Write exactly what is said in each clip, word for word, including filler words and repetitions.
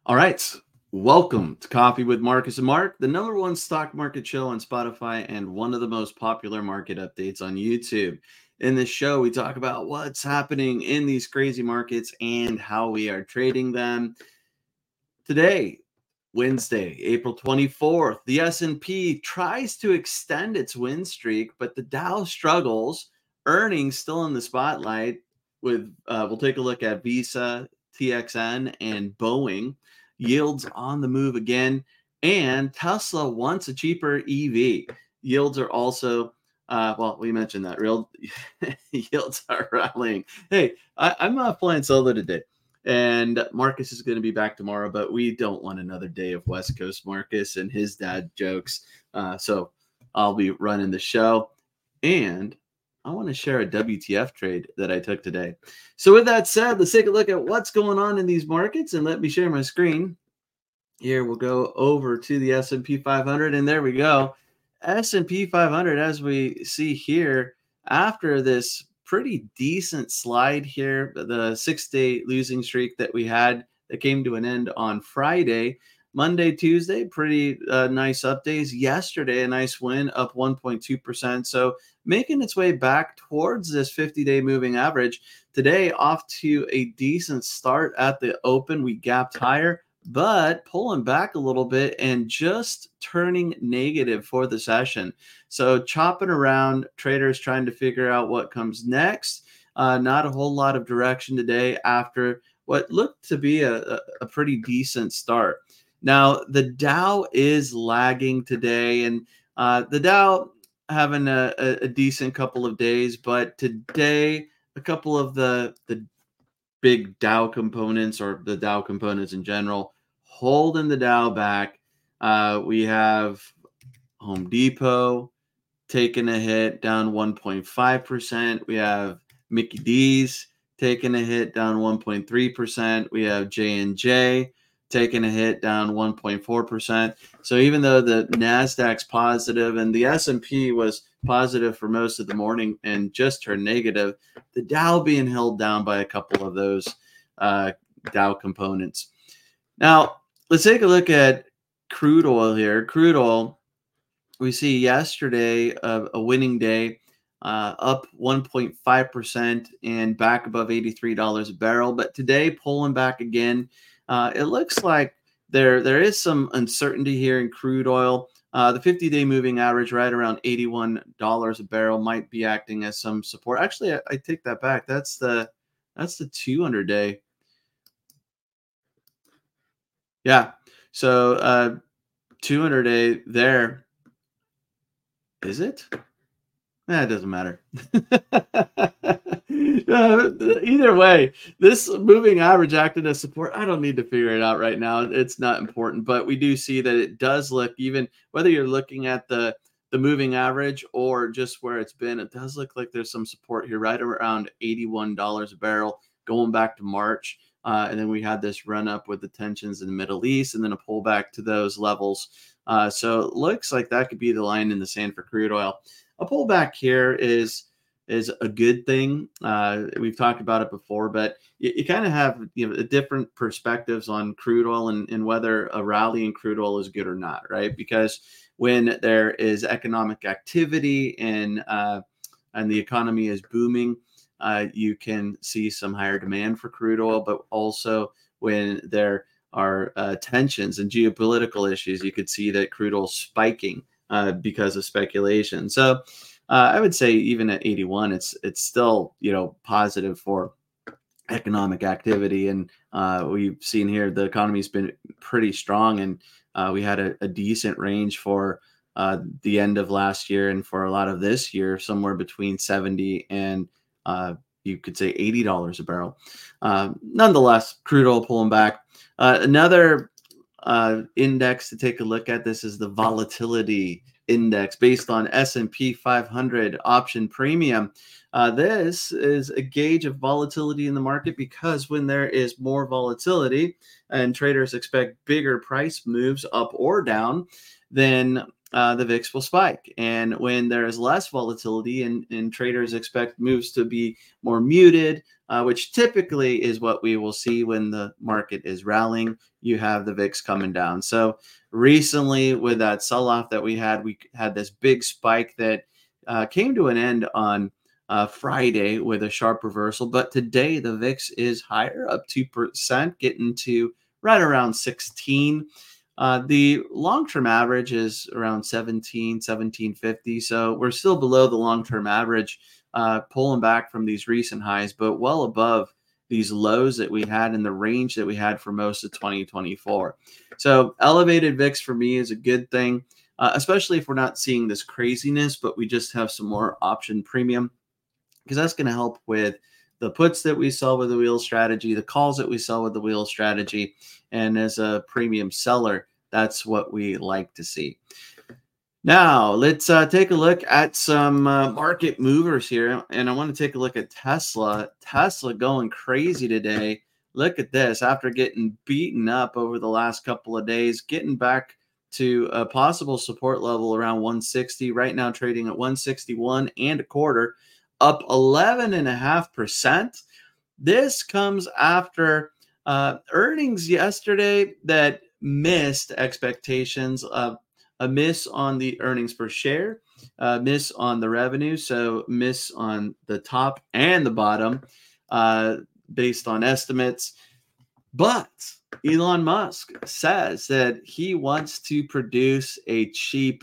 All right. Welcome to Coffee with Marcus and Mark, the number one stock market show on Spotify and one of the most popular market updates on YouTube. In this show, we talk about what's happening in these crazy markets and how we are trading them. Today, Wednesday, April twenty-fourth, the S and P tries to extend its win streak, but the Dow struggles. Earnings still in the spotlight with uh, we'll take a look at Visa, T X N, and Boeing. Yields on the move again, and Tesla wants a cheaper E V. Yields are also uh, well, we mentioned that real yields are rallying. Hey, I, I'm not flying solo today. And Marcus is going to be back tomorrow, but we don't want another day of West Coast Marcus and his dad jokes. Uh, so I'll be running the show. And I want to share a W T F trade that I took today. So with that said, let's take a look at what's going on in these markets. And let me share my screen. Here we'll go over to the S and P five hundred. And there we go. S and P five hundred, as we see here, after this pretty decent slide here, the six-day losing streak that we had that came to an end on Friday. Monday, Tuesday, pretty uh, nice up days. Yesterday, a nice win, up one point two percent. So making its way back towards this fifty-day moving average. Today, off to a decent start at the open. We gapped higher, but pulling back a little bit and just turning negative for the session. So chopping around, traders trying to figure out what comes next. Uh, not a whole lot of direction today after what looked to be a, a pretty decent start. Now, the Dow is lagging today, and uh, the Dow having a, a, a decent couple of days, but today, a couple of the, the big Dow components or the Dow components in general holding the Dow back. Uh, we have Home Depot taking a hit, down one point five percent. We have Mickey D's taking a hit, down one point three percent. We have J and J taking a hit, down one point four percent. So even though the NASDAQ's positive and the S and P was positive for most of the morning and just turned negative, the Dow being held down by a couple of those uh, Dow components. Now, let's take a look at crude oil here. Crude oil, we see yesterday uh, a winning day, uh, up one point five percent and back above eighty-three dollars a barrel. But today, pulling back again. Uh, it looks like there there is some uncertainty here in crude oil. Uh, the fifty-day moving average right around eighty-one dollars a barrel might be acting as some support. Actually, I, I take that back. That's the that's the two hundred day. Yeah. So uh, two hundred day there. Is it? Eh, it doesn't matter. Uh, either way, this moving average acted as support. I don't need to figure it out right now. It's not important, but we do see that it does look, even whether you're looking at the the moving average or just where it's been, it does look like there's some support here right around eighty-one dollars a barrel going back to March. Uh, and then we had this run up with the tensions in the Middle East and then a pullback to those levels. Uh, so it looks like that could be the line in the sand for crude oil. A pullback here is is a good thing. Uh, we've talked about it before, but you, you kind of have you know different perspectives on crude oil and, and whether a rally in crude oil is good or not, right? Because when there is economic activity and uh, and the economy is booming, uh, you can see some higher demand for crude oil. But also when there are uh, tensions and geopolitical issues, you could see that crude oil spiking uh, because of speculation. So uh, I would say even at eighty-one, it's it's still you know positive for economic activity, and uh, we've seen here the economy's been pretty strong, and uh, we had a, a decent range for uh, the end of last year and for a lot of this year, somewhere between seventy and uh, you could say eighty dollars a barrel. Uh, nonetheless, crude oil pulling back. Uh, another uh, index to take a look at, this is the volatility index based on S and P five hundred option premium. Uh, this is a gauge of volatility in the market because when there is more volatility and traders expect bigger price moves up or down, then uh, the V I X will spike. And when there is less volatility and, and traders expect moves to be more muted, uh, which typically is what we will see when the market is rallying. You have the V I X coming down. So recently, with that sell-off that we had, we had this big spike that uh, came to an end on uh, Friday with a sharp reversal. But today, the V I X is higher, up two percent, getting to right around sixteen. Uh, the long-term average is around seventeen, seventeen fifty. So we're still below the long-term average, uh, pulling back from these recent highs, but well above these lows that we had in the range that we had for most of twenty twenty-four. So elevated V I X for me is a good thing, uh, especially if we're not seeing this craziness, but we just have some more option premium, because that's going to help with the puts that we sell with the wheel strategy, the calls that we sell with the wheel strategy. And as a premium seller, that's what we like to see. Now, let's uh, take a look at some uh, market movers here. And I want to take a look at Tesla. Tesla going crazy today. Look at this. After getting beaten up over the last couple of days, getting back to a possible support level around one sixty. Right now trading at one sixty-one and a quarter, up eleven and a half percent. This comes after uh, earnings yesterday that missed expectations. Uh, a miss on the earnings per share, a miss on the revenue, so miss on the top and the bottom uh, based on estimates. But Elon Musk says that he wants to produce a cheap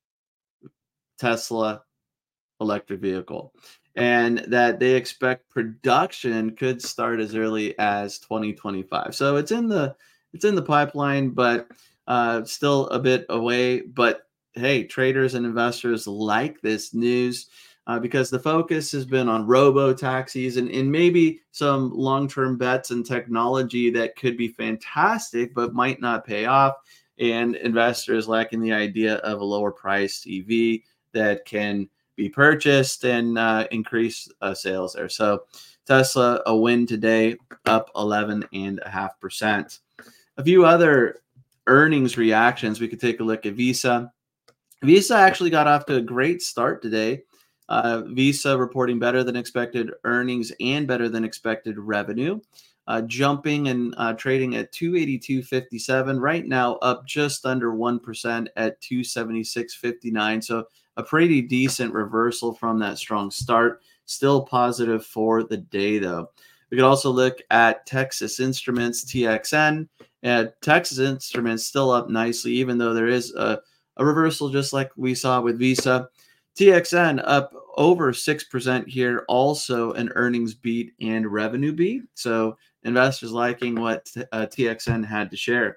Tesla electric vehicle, and that they expect production could start as early as twenty twenty-five. So it's in the it's in the pipeline, but uh, still a bit away. But hey, traders and investors like this news uh, because the focus has been on robo taxis and, and maybe some long-term bets and technology that could be fantastic, but might not pay off. And investors lacking the idea of a lower priced E V that can be purchased and uh, increase uh, sales there. So Tesla, a win today, up eleven and a half percent. A few other earnings reactions. We could take a look at Visa. Visa actually got off to a great start today. Uh, Visa reporting better than expected earnings and better than expected revenue, uh, jumping and uh, trading at two eighty-two fifty-seven. Right now, up just under one percent at two seventy-six fifty-nine. So a pretty decent reversal from that strong start. Still positive for the day, though. We could also look at Texas Instruments, T X N. And Texas Instruments still up nicely, even though there is a, a reversal just like we saw with Visa. T X N up over six percent here, also an earnings beat and revenue beat. So investors liking what uh, T X N had to share.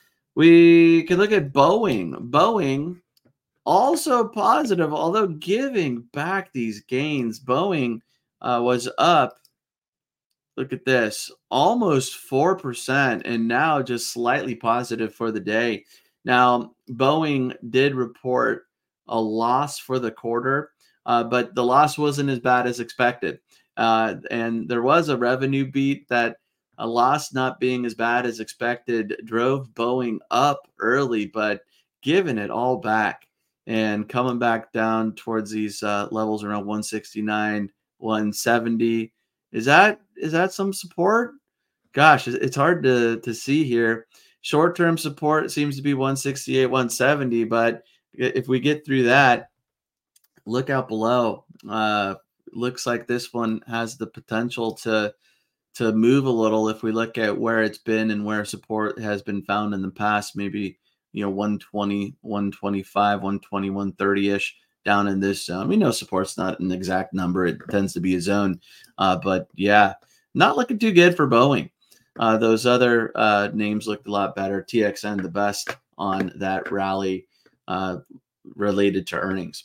We can look at Boeing. Boeing also positive, although giving back these gains. Boeing uh, was up, look at this, almost four percent, and now just slightly positive for the day. Now, Boeing did report a loss for the quarter, uh, but the loss wasn't as bad as expected. Uh, and there was a revenue beat that a loss not being as bad as expected drove Boeing up early, but giving it all back and coming back down towards these uh, levels around one sixty-nine, one seventy. Is that is that some support? Gosh, it's hard to, to see here. Short-term support seems to be one sixty-eight, one seventy, but if we get through that, look out below. Uh, looks like this one has the potential to to move a little if we look at where it's been and where support has been found in the past, maybe, you know, one twenty, one twenty-five, one twenty, one thirty-ish down in this zone. We know support's not an exact number. It tends to be a zone. Uh, but yeah, not looking too good for Boeing. Uh, those other uh, names looked a lot better. T X N the best on that rally uh, related to earnings.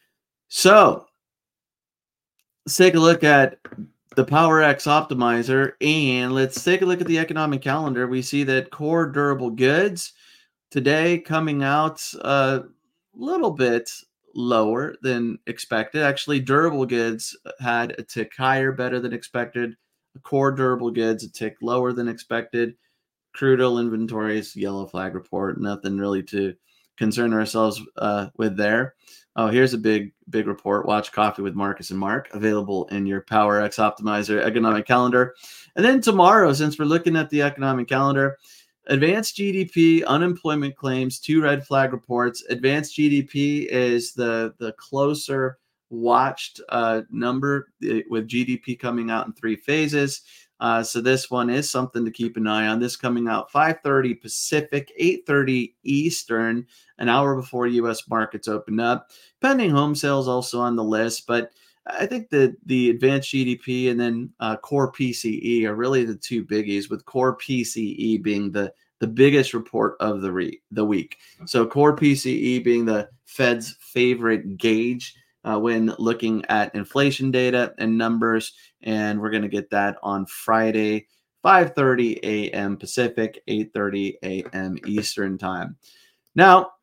So let's take a look at the PowerX optimizer, and let's take a look at the economic calendar. We see that core durable goods today coming out a little bit lower than expected. Actually, durable goods had a tick higher, better than expected. Core durable goods a tick lower than expected. Crude oil inventories, yellow flag report, nothing really to concern ourselves uh, with there. Oh, here's a big, big report. Watch Coffee with Marcus and Mark, available in your PowerX Optimizer economic calendar. And then tomorrow, since we're looking at the economic calendar, advanced G D P, unemployment claims, two red flag reports. Advanced G D P is the, the closer watched uh, number, with G D P coming out in three phases. Uh, so this one is something to keep an eye on. This coming out five thirty Pacific, eight thirty Eastern, an hour before U S markets open up. Pending home sales also on the list, but I think that the advanced G D P and then uh, core P C E are really the two biggies, with core P C E being the, the biggest report of the, re- the week. So core P C E being the Fed's favorite gauge Uh, when looking at inflation data and numbers. And we're going to get that on Friday, five thirty a.m. Pacific, eight thirty a.m. Eastern time. Now,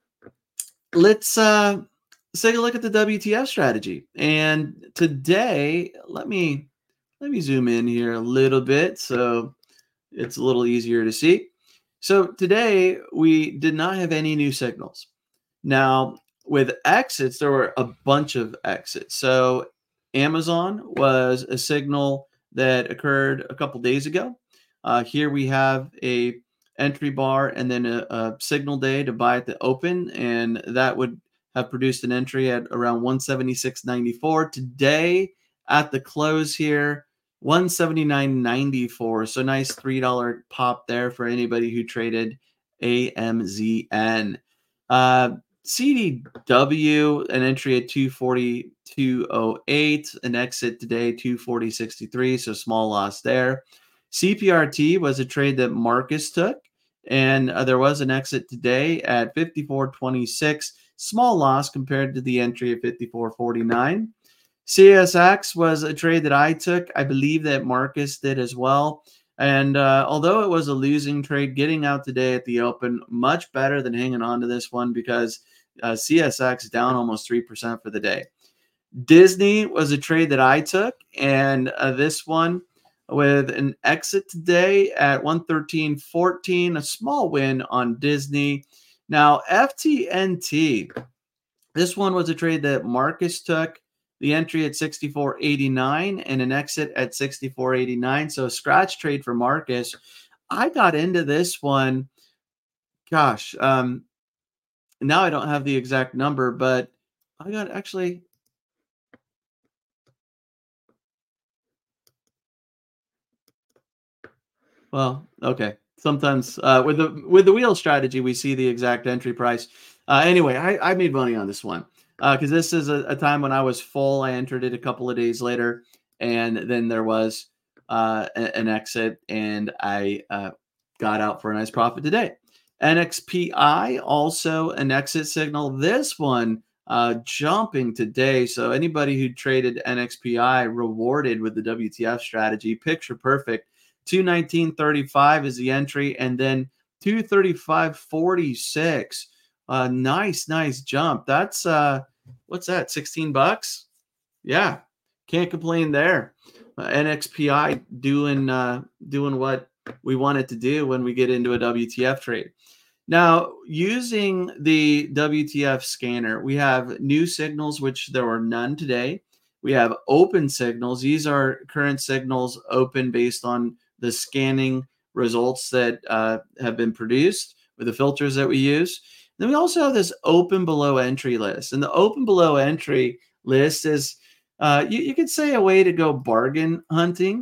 let's, uh, let's take a look at the W T F strategy. And today, let me, let me zoom in here a little bit so it's a little easier to see. So today, we did not have any new signals. Now, with exits, there were a bunch of exits. So Amazon was a signal that occurred a couple days ago. Uh, here we have a entry bar and then a, a signal day to buy at the open, and that would have produced an entry at around one seventy-six ninety-four. Today at the close here, one seventy-nine ninety-four. So nice three dollars pop there for anybody who traded A M Z N. Uh, C D W, an entry at two forty-two oh eight, an exit today, two forty sixty-three, so small loss there. C P R T was a trade that Marcus took, and uh, there was an exit today at fifty-four twenty-six, small loss compared to the entry at fifty-four forty-nine. C S X was a trade that I took. I believe that Marcus did as well. And uh, although it was a losing trade, getting out today at the open, much better than hanging on to this one, because uh, C S X down almost three percent for the day. Disney was a trade that I took, and uh, this one with an exit today at one thirteen fourteen, a small win on Disney. Now, F T N T, this one was a trade that Marcus took. The entry at sixty-four eighty-nine and an exit at sixty-four eighty-nine. So a scratch trade for Marcus. I got into this one. Gosh, um, now I don't have the exact number, but I got actually. Well, okay. Sometimes uh, with the with the wheel strategy, we see the exact entry price. Uh, anyway, I, I made money on this one. Because uh, this is a, a time when I was full. I entered it a couple of days later, and then there was uh, a, an exit, and I uh, got out for a nice profit today. N X P I, also an exit signal. This one uh, jumping today. So anybody who traded N X P I rewarded with the W T F strategy. Picture perfect. two nineteen thirty-five is the entry, and then two thirty-five forty-six. Uh, nice, nice jump. That's uh, what's that? sixteen bucks. Yeah, can't complain there. Uh, N X P I doing uh, doing what we want it to do when we get into a W T F trade. Now, using the W T F scanner, we have new signals, which there were none today. We have open signals. These are current signals open based on the scanning results that uh, have been produced with the filters that we use. Then we also have this open below entry list. And the open below entry list is, uh, you, you could say, a way to go bargain hunting,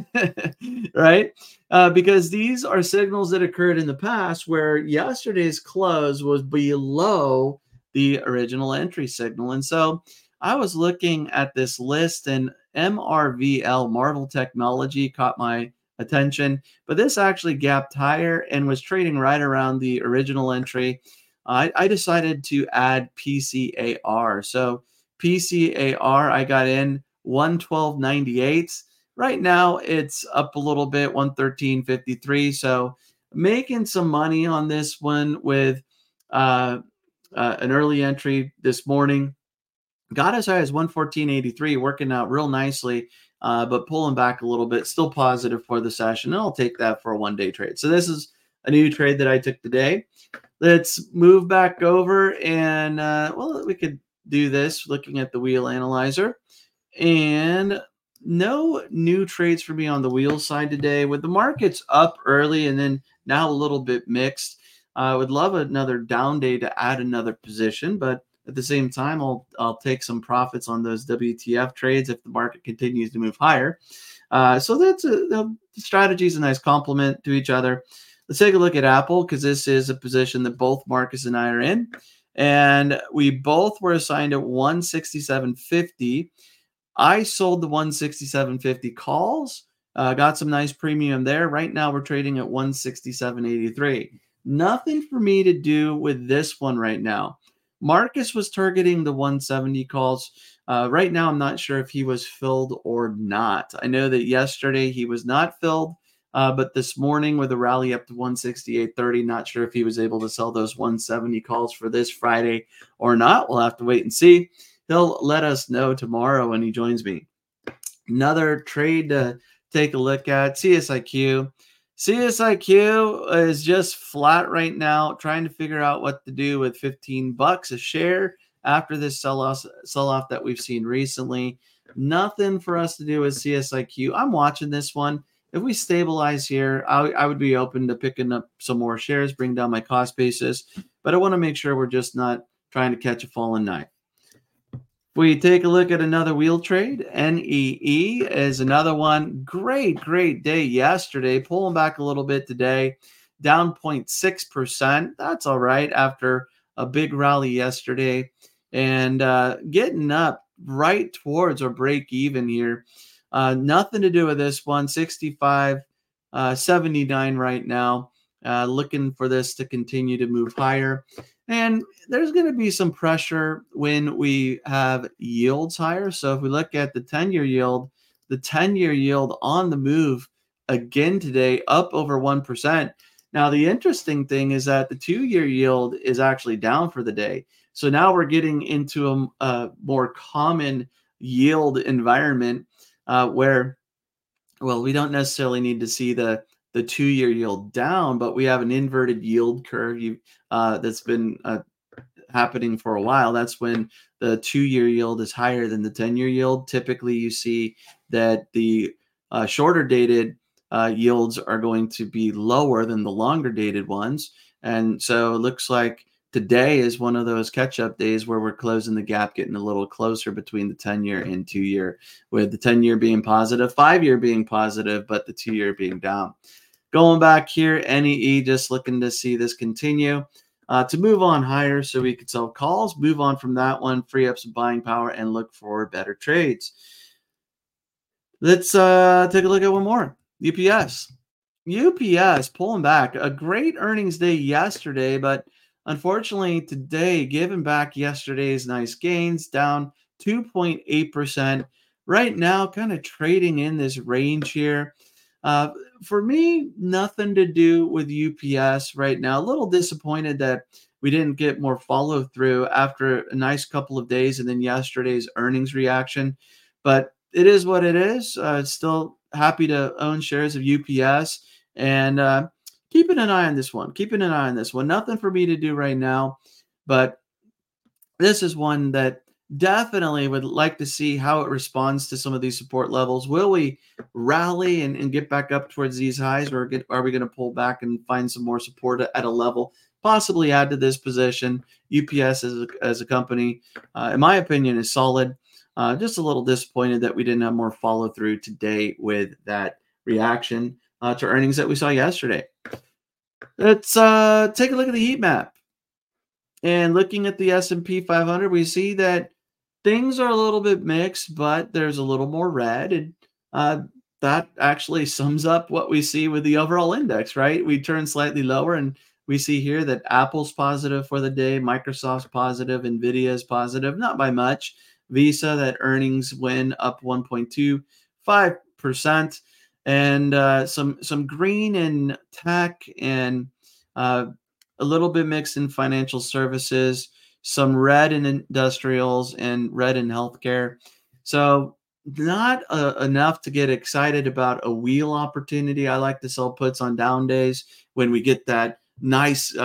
right? Uh, because these are signals that occurred in the past where yesterday's close was below the original entry signal. And so I was looking at this list, and M R V L, Marvel Technology, caught my attention. But this actually gapped higher and was trading right around the original entry. I, I decided to add P C A R. So P C A R, I got in one twelve ninety-eight. Right now, it's up a little bit, one thirteen fifty-three. So making some money on this one with uh, uh, an early entry this morning. Got as high as one fourteen eighty-three, working out real nicely, uh, but pulling back a little bit. Still positive for the session. And I'll take that for a one-day trade. So this is a new trade that I took today. let's move back over and, uh, well, we could do this looking at the wheel analyzer. And no new trades for me on the wheel side today. With the markets up early and then now a little bit mixed, I would love another down day to add another position, but at the same time, I'll I'll take some profits on those W T F trades if the market continues to move higher. Uh, so that's a, the strategy is a nice complement to each other. Let's take a look at Apple because this is a position that both Marcus and I are in, and we both were assigned at one sixty-seven fifty. I sold the one sixty-seven fifty calls, uh, got some nice premium there. Right now, we're trading at one sixty-seven eighty-three. Nothing for me to do with this one right now. Marcus was targeting the one seventy calls. Uh, right now, I'm not sure if he was filled or not. I know that yesterday he was not filled, uh, but this morning with a rally up to one sixty-eight thirty, not sure if he was able to sell those one seventy calls for this Friday or not. We'll have to wait and see. He'll let us know tomorrow when he joins me. Another trade to take a look at, C S I Q. C S I Q is just flat right now, trying to figure out what to do with fifteen bucks a share after this sell-off sell-off that we've seen recently. Nothing for us to do with C S I Q. I'm watching this one. If we stabilize here, I, I would be open to picking up some more shares, bring down my cost basis, but I want to make sure we're just not trying to catch a falling knife. We take a look at another wheel trade. N E E is another one. Great, great day yesterday. Pulling back a little bit today, down zero point six percent. That's all right after a big rally yesterday. And uh, getting up right towards our break even here. Uh, nothing to do with this one. sixty-five seventy-nine right now. Uh, looking for this to continue to move higher. And there's going to be some pressure when we have yields higher. So if we look at the ten-year yield, the ten-year yield on the move again today, up over one percent. Now, the interesting thing is that the two-year yield is actually down for the day. So now we're getting into a, a more common yield environment uh, where, well, we don't necessarily need to see the the two-year yield down, but we have an inverted yield curve you, uh, that's been uh, happening for a while. That's when the two-year yield is higher than the ten-year yield. Typically, you see that the uh, shorter dated uh, yields are going to be lower than the longer dated ones. And so it looks like today is one of those catch-up days where we're closing the gap, getting a little closer between the ten-year and two-year, with the ten-year being positive, five-year being positive, but the two-year being down. Going back here, N E E just looking to see this continue uh, to move on higher so we could sell calls, move on from that one, free up some buying power, and look for better trades. Let's uh, take a look at one more. U P S. U P S pulling back. A great earnings day yesterday, but unfortunately today, giving back yesterday's nice gains, down two point eight percent. Right now, kind of trading in this range here. Uh, for me, nothing to do with U P S right now. A little disappointed that we didn't get more follow through after a nice couple of days and then yesterday's earnings reaction. But it is what it is. Uh, still happy to own shares of U P S and uh, keeping an eye on this one. Keeping an eye on this one. Nothing for me to do right now, but this is one that definitely would like to see how it responds to some of these support levels. Will we rally and, and get back up towards these highs, or get, are we going to pull back and find some more support at a level, possibly add to this position? U P S as a, as a company, uh, in my opinion, is solid. Uh, just a little disappointed that we didn't have more follow through today with that reaction uh, to earnings that we saw yesterday. Let's uh, take a look at the heat map. And looking at the S and P five hundred, we see that things are a little bit mixed, but there's a little more red. And uh, that actually sums up what we see with the overall index, right? We turn slightly lower, and we see here that Apple's positive for the day, Microsoft's positive, NVIDIA is positive, not by much. Visa, that earnings win up one point two five percent. And uh, some, some green in tech and uh, a little bit mixed in financial services, some red in industrials and red in healthcare. So not uh, enough to get excited about a wheel opportunity. I like to sell puts on down days when we get that nice uh,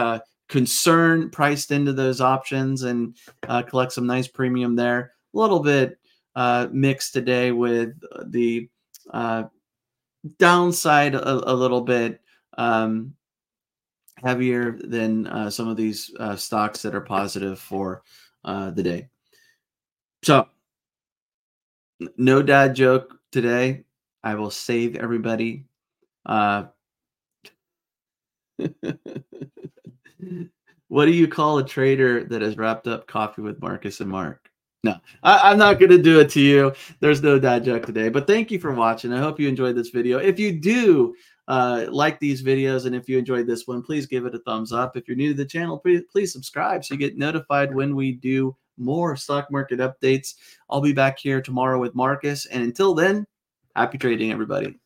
concern priced into those options and uh, collect some nice premium there. A little bit uh, mixed today with the uh, downside a, a little bit um, heavier than uh, some of these uh, stocks that are positive for uh, the day. So, no dad joke today. I will save everybody. Uh, what do you call a trader that has wrapped up coffee with Marcus and Mark? No, I, I'm not going to do it to you. There's no dad joke today, but thank you for watching. I hope you enjoyed this video. If you do uh, like these videos and if you enjoyed this one, please give it a thumbs up. If you're new to the channel, please, please subscribe so you get notified when we do more stock market updates. I'll be back here tomorrow with Marcus. And until then, happy trading, everybody.